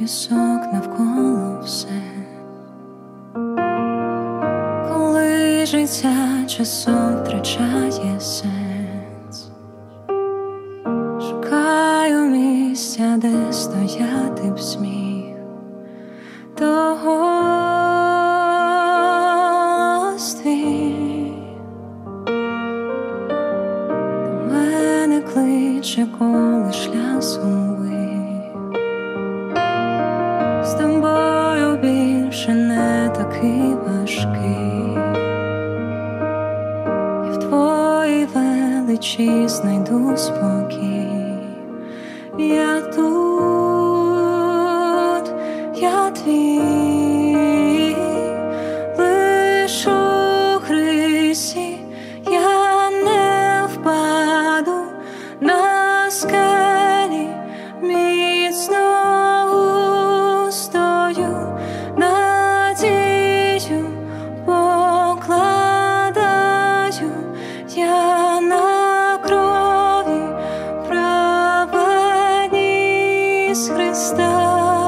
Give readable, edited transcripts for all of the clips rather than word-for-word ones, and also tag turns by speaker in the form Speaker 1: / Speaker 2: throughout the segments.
Speaker 1: пісок навколо все. Коли життя часом втрачає сенс, шукаю місця, де стояти б зміг, то голос твій до мене кличе, коли шлях сумний. З тобою більше не такий важкий. Я в твоїй величі знайду спокій. Я тут, я твій, лиш у Христі я не впаду на скелі, міцно стою, надію покладаю я на крові праведність Христа.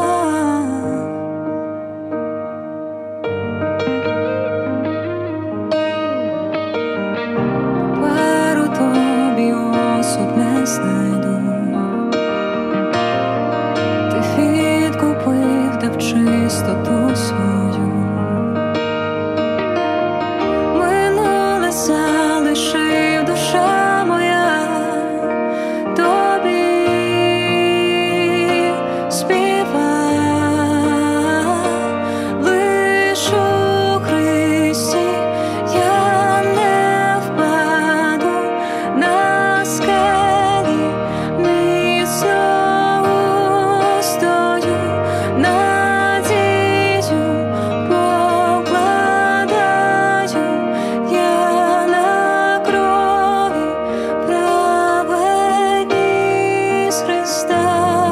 Speaker 1: Тепер у тобі осуд не знайду. Ти відкупив, дав чистоту свою. Минуле залишив, душа моя тобі співа. Лиш у Христі я не впаду на скелі, міцно стою, надію покладаю я на крові праведність Христа.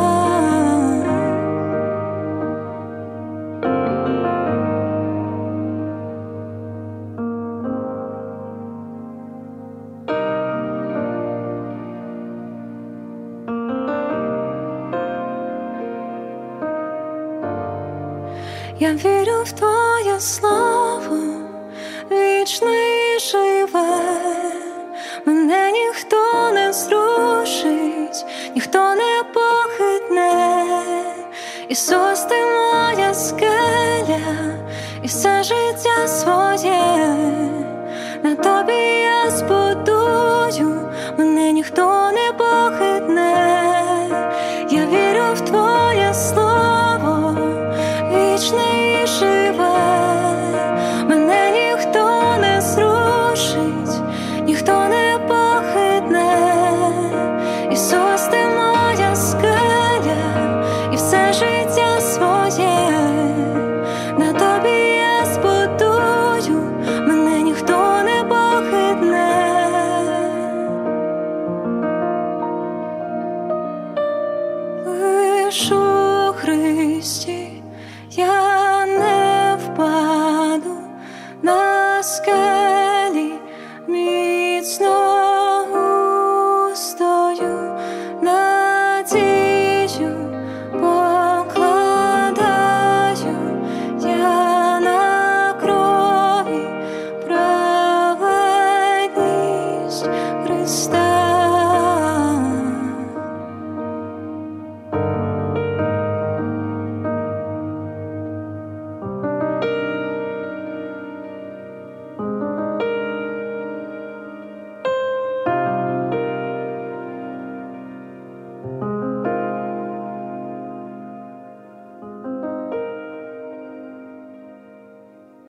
Speaker 1: Я вірю в твоє слово, вічне і живе. Мене ніхто не зрушить, ніхто не похитне. Ісус, ти моя скеля, і все життя своє на тобі я збудую. Мене ніхто не похитне. Я вірю в твоє слово, вічне і живе. Мене ніхто не зрушить, ніхто не похитне. Ісус, ти моя скеля, і все життя